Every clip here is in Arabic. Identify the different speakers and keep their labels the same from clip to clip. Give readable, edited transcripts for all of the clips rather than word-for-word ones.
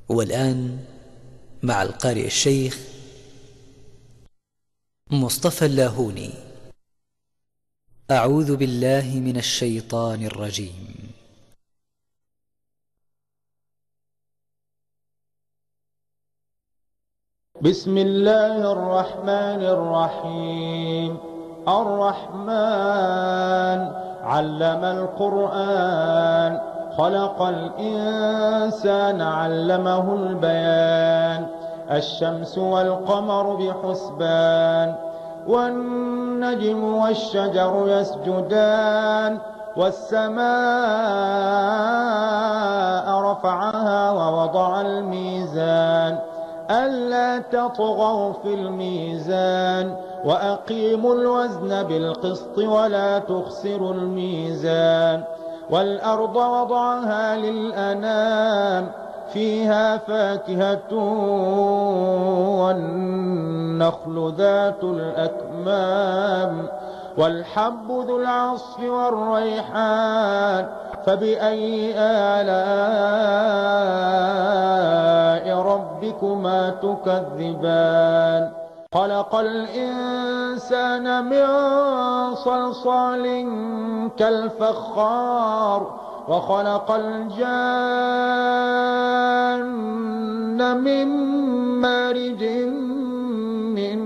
Speaker 1: والآن مع القارئ الشيخ مصطفى اللاهوني. أعوذ بالله من الشيطان الرجيم.
Speaker 2: بسم الله الرحمن الرحيم. الرحمن علم القرآن، خلق الإنسان علمه البيان. الشمس والقمر بحسبان، والنجم والشجر يسجدان. والسماء رفعها ووضع الميزان، ألا تطغوا في الميزان، وأقيموا الوزن بالقسط ولا تخسروا الميزان. والأرض وضعها للأنام، فيها فاكهة والنخل ذات الأكمام، والحب ذو العصف والريحان. فبأي آلاء ربكما تكذبان؟ خلق الإنسان من صلصال كالفخار، وخلق الجان من مارج من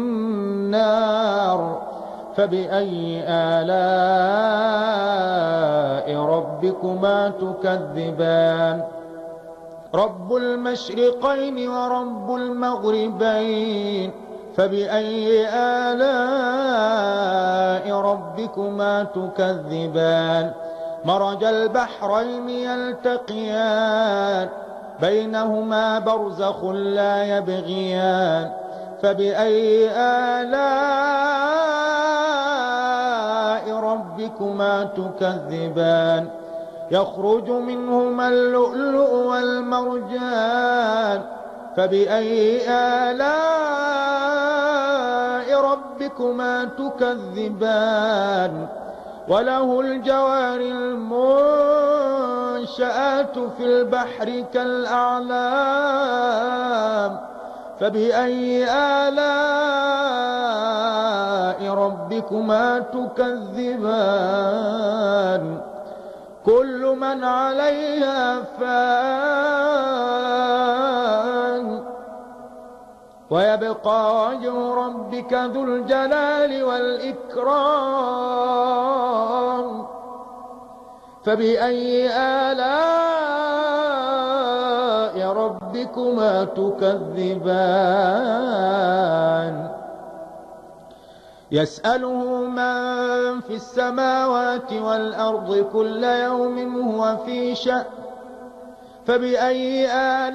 Speaker 2: نار. فبأي آلاء ربكما تكذبان؟ رب المشرقين ورب المغربين، فبأي آلاء ربكما تكذبان؟ مرج البحرين يلتقيان، بينهما برزخ لا يبغيان. فبأي آلاء ربكما تكذبان؟ يخرج منهما اللؤلؤ والمرجان. فبأي آلاء ربكما تكذبان؟ وله الجوار المنشآت في البحر كالأعلام. فبأي آلاء ربكما تكذبان؟ كل من عليها فان، ويبقى وجه ربك ذو الجلال والإكرام. فبأي آلاء ربكما تكذبان؟ يسأله من في السماوات والأرض كل يوم هو في شأن. فبأي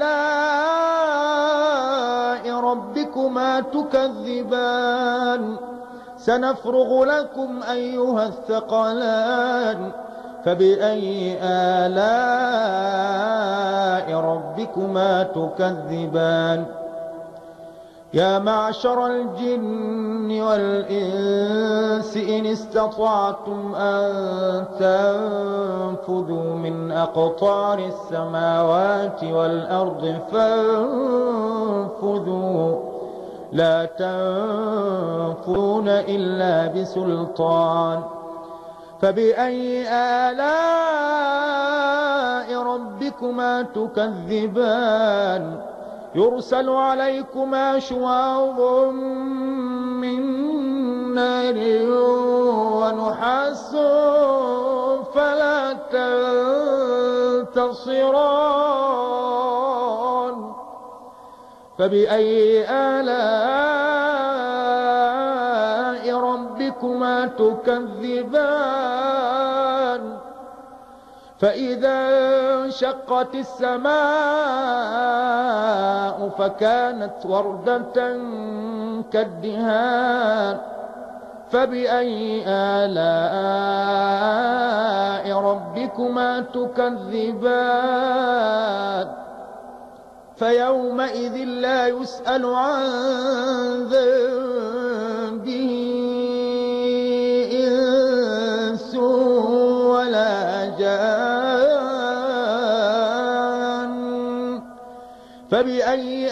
Speaker 2: آلاء ربكما تكذبان؟ سنفرغ لكم أيها الثقلان. فبأي آلاء ربكما تكذبان؟ يا معشر الجن والإنس إن استطعتم أن تنفذوا من أقطار السماوات والأرض فانفذوا، لا تنفذون إلا بسلطان. فبأي آلاء ربكما تكذبان؟ يرسل عليكما شواظ من نار ونحاس فلا تنتصران. فبأي آلاء ربكما تكذبان؟ فإذا انشقت السماء فكانت وردة كالدهان. فبأي آلاء ربكما تكذبان؟ فيومئذ لا يسأل عن ذنبه إنس ولا جان. فبأي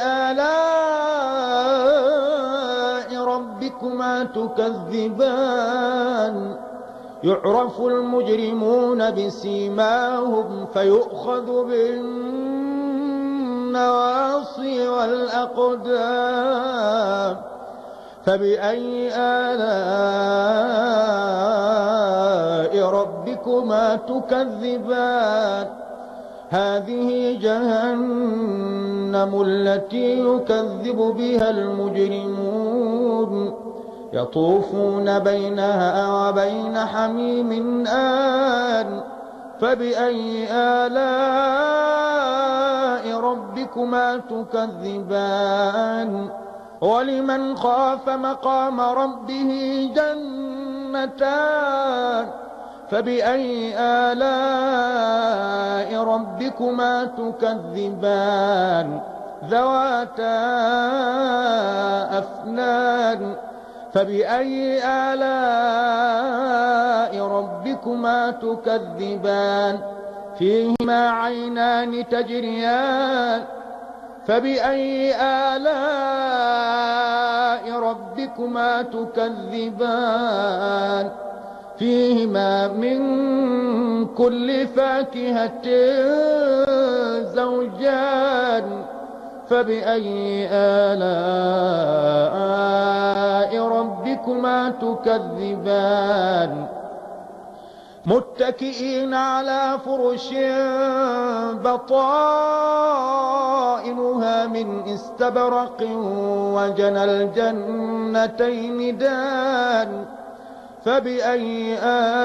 Speaker 2: آلاء ربكما تكذبان يعرف المجرمون بسيماهم فيؤخذ بالنواصي والأقدام فبأي آلاء ربكما تكذبان هذه جهنم التي يكذب بها المجرمون يطوفون بينها وبين حميم آن فبأي آلاء ربكما تكذبان ولمن خاف مقام ربه جنتان فبأي آلاء ربكما تكذبان ذواتا أفنان فبأي آلاء ربكما تكذبان فيهما عينان تجريان فبأي آلاء ربكما تكذبان فيهما من كل فاكهة زوجان فبأي آلاء ربكما تكذبان متكئين على فرش بطائنها من استبرق وجنى الجنتين دان فبأي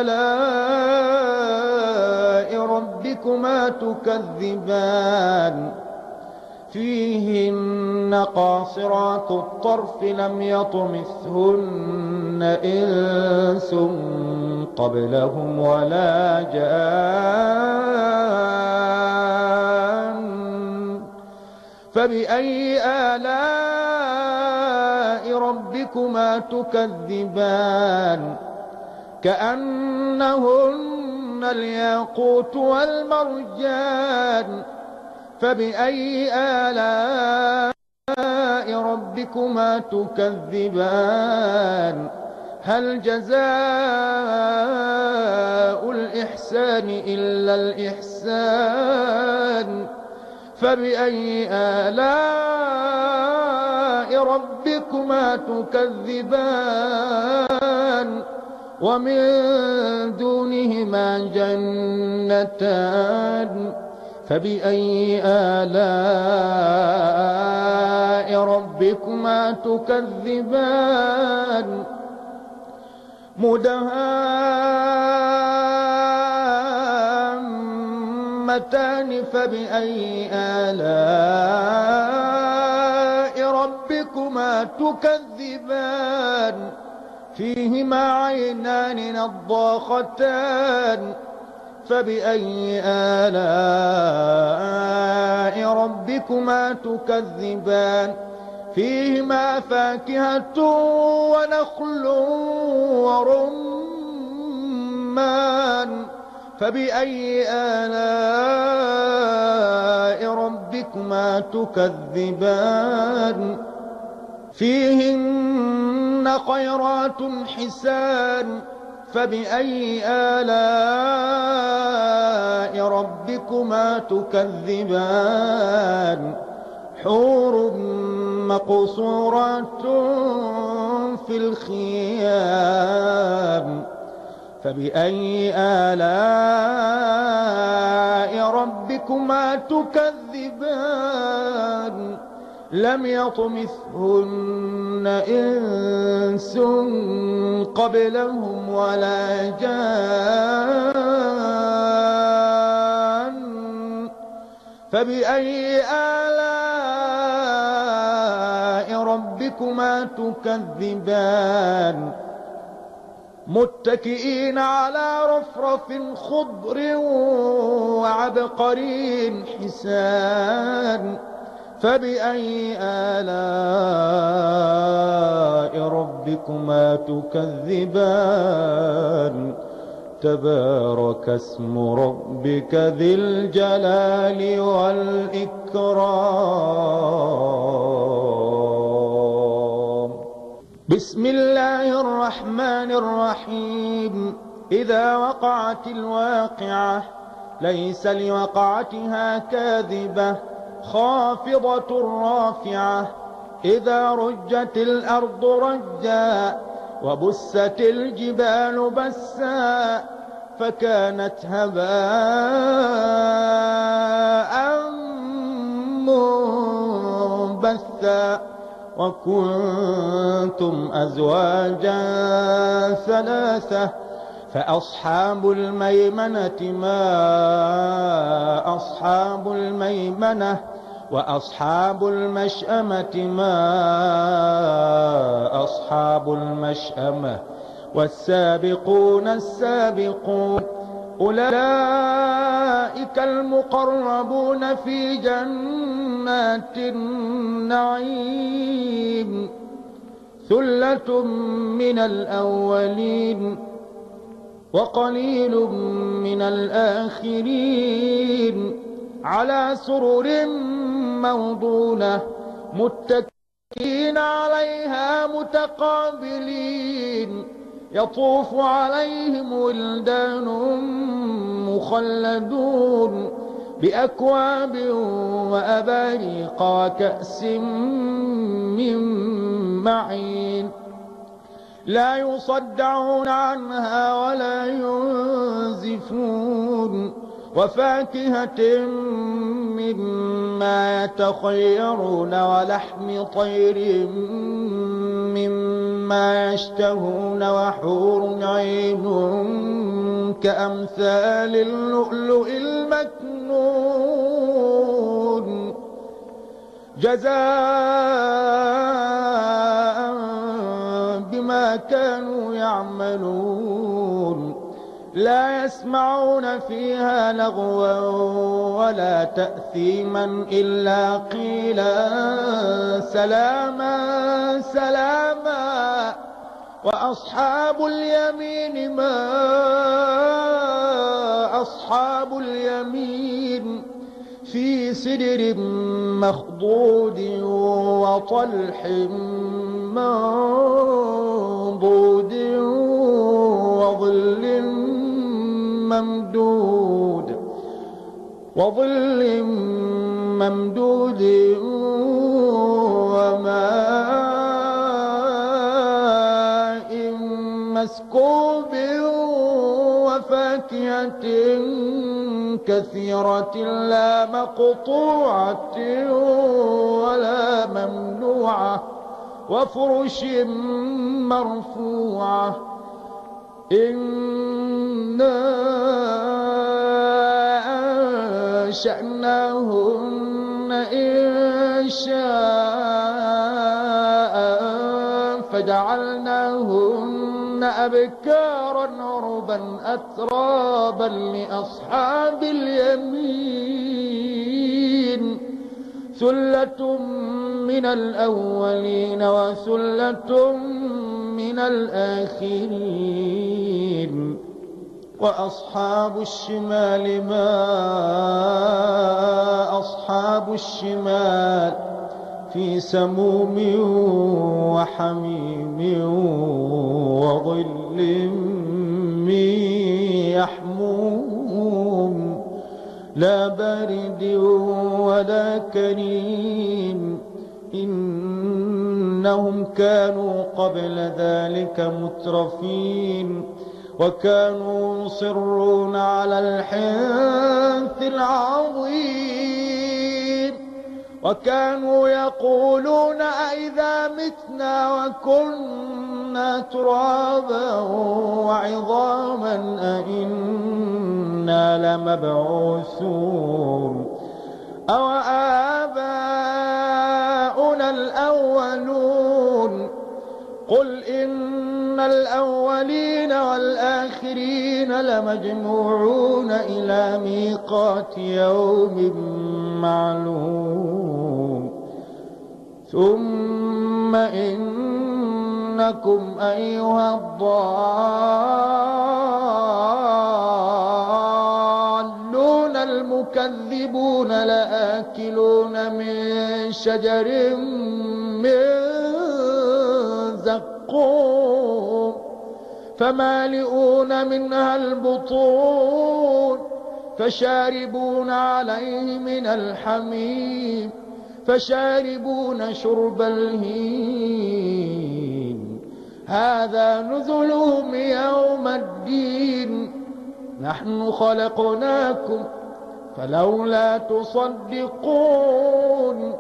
Speaker 2: آلاء ربكما تكذبان فيهن قاصرات الطرف لم يطمثهن إنس قبلهم ولا جان فبأي آلاء ربكما تكذبان كأنهن الياقوت والمرجان فبأي آلاء ربكما تكذبان هل جزاء الإحسان إلا الإحسان فبأي آلاء ربكما تكذبان ومن دونهما جنتان فبأي آلاء ربكما تكذبان مدهامتان فبأي آلاء ربكما تكذبان فيهما عينان نضاختان فبأي آلاء ربكما تكذبان فيهما فاكهة ونخل ورمان فبأي آلاء ربكما تكذبان فيهن خيرات حسان فبأي آلاء ربكما تكذبان حور مقصورات في الخيام فبأي آلاء ربكما تكذبان لم يطمثهن إنس قبلهم ولا جان فبأي آلاء ربكما تكذبان متكئين على رفرف خضر وعبقري حسان فبأي آلاء ربكما تكذبان تبارك اسم ربك ذي الجلال والإكرام. بسم الله الرحمن الرحيم. إذا وقعت الواقعة ليس لوقعتها كاذبة خافضة رافعة. إذا رجت الأرض رجا وبست الجبال بسا فكانت هباء منبثا. وكنتم أزواجا ثلاثة فأصحاب الميمنة ما أصحاب الميمنة وأصحاب المشأمة ما أصحاب المشأمة والسابقون السابقون أولئك المقربون في جنات النعيم. ثلة من الأولين وقليل من الآخرين على سرر موضونة متكئين عليها متقابلين. يطوف عليهم ولدان مخلدون بأكواب وأباريق وكأس من معين لا يصدعون عنها ولا ينزفون. وفاكهة مما يتخيرون ولحم طير مما يشتهون وحور عين كأمثال اللؤلؤ المكنون جزاء بما كانوا يعملون. لا يسمعون فيها لغوا ولا تأثيما إلا قيلا سلاما سلاما. وأصحاب اليمين ما أصحاب اليمين في سدر مخضود وطلح منضود وظل ممدود وماء مسكوب وفاكهة كثيرة لا مقطوعة ولا ممنوعة وفرش مرفوعة. إنا أنشأناهن إنشاء فجعلناهن أبكارا عربا أترابا لأصحاب اليمين. ثلة من الأولين وثلة من الآخرين. وأصحاب الشمال ما أصحاب الشمال في سموم وحميم وظل من يحموم لا بارد ولا كريم. إنهم كانوا قبل ذلك مترفين وكانوا يصرون على الحنث العظيم وكانوا يقولون أئذا متنا وكنا ترابا وعظاما أئنا لمبعوثون أو آباؤنا الأولون. قل إن الأولين والآخرين لمجموعون إلى ميقات يوم معلوم. ثم إنكم أيها الضالون تكذبون لآكلون من شجر من زقوم فمالئون منها البطون فشاربون عليه من الحميم فشاربون شرب الهيم هذا نزلهم يوم الدين نحن خلقناكم فلولا تصدقون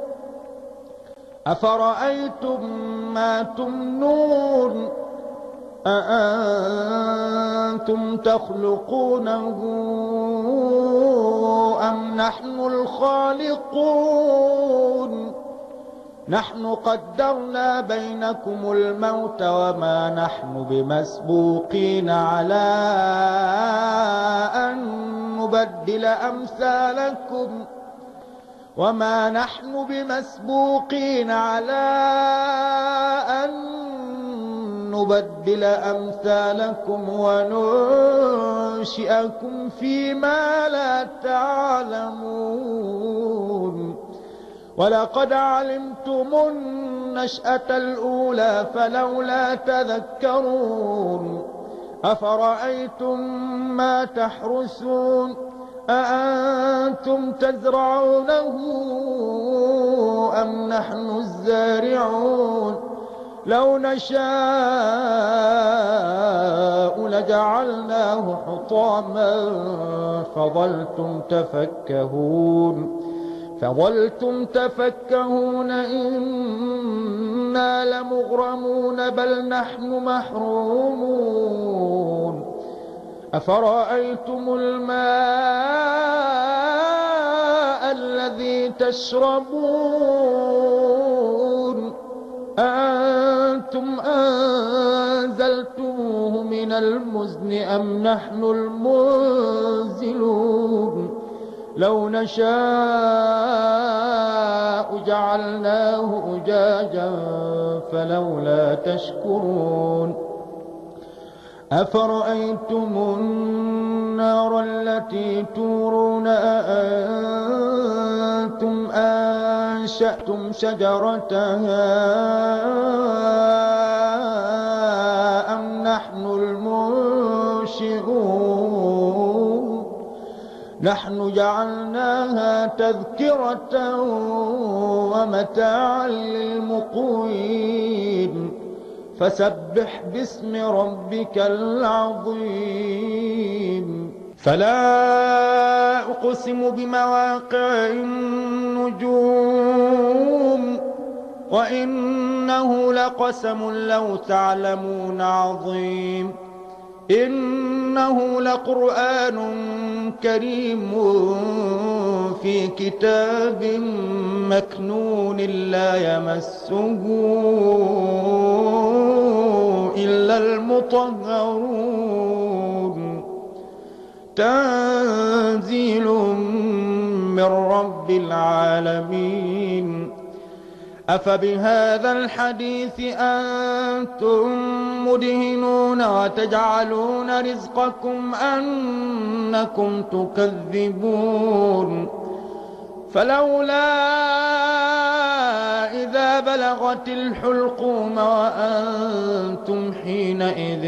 Speaker 2: أفرأيتم ما تمنون أأنتم تخلقونه أم نحن الخالقون نحن قدرنا بينكم الموت وما نحن بمسبوقين على أن نبدل أمثالكم وما نحن بمسبوقين على أن نبدل أمثالكم وننشئكم فيما لا تعلمون ولقد علمتم النشأة الأولى فلولا تذكرون أفرأيتم ما تحرثون أأنتم تزرعونه أم نحن الزارعون لو نشاء لجعلناه حطاما فظلتم تفكهون إنا لمغرمون بل نحن محرومون أفرأيتم الماء الذي تشربون أأنتم أنزلتموه من المزن أم نحن المنزلون لو نشاء جعلناه أجاجا فلولا تشكرون أفرأيتم النار التي تورون أأنتم أنشأتم شجرتها أم نحن المنشئون نحن جعلناها تذكرة ومتاعا للمقوين فسبح باسم ربك العظيم فلا أقسم بمواقع النجوم وإنه لقسم لو تعلمون عظيم إنه لقرآن كريم في كتاب مكنون لا يمسه إلا المطهرون تنزيل من رب العالمين أفبهذا الحديث أنتم مدهنون وتجعلون رزقكم أنكم تكذبون فلولا إذا بلغت الحلقوم وأنتم حينئذ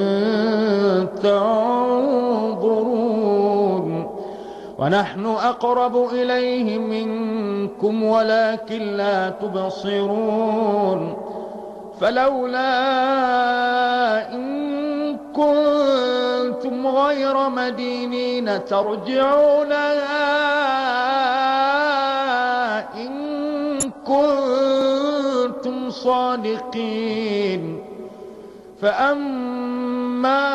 Speaker 2: تنظرون ونحن أقرب إليه منكم ولكن لا تبصرون فلولا إن كنتم غير مدينين ترجعونها إن كنتم صادقين فأما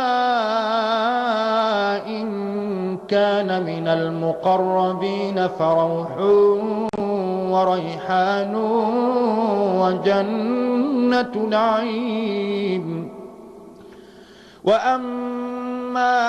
Speaker 2: إن كان من المقربين فروح وريحان وجنة نعيم وأما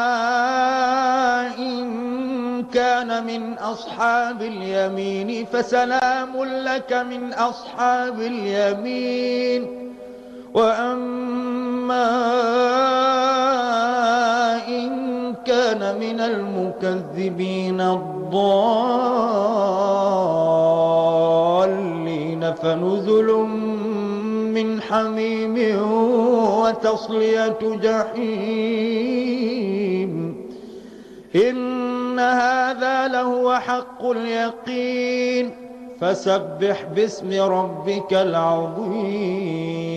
Speaker 2: إن كان من أصحاب اليمين فسلام لك من أصحاب اليمين وأما إن كان من المكذبين الضالين فنزل من حميم وتصلية جحيم إن هذا لهو حق اليقين فسبح باسم ربك العظيم